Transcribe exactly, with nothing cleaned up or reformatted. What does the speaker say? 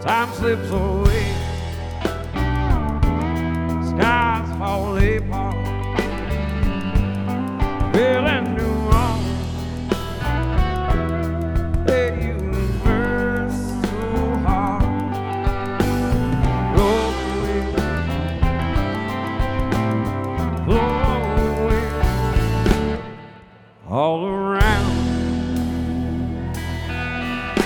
Time slips away, skies fall apart, feeling new wrong. Hey, universe so hard, roll away, flow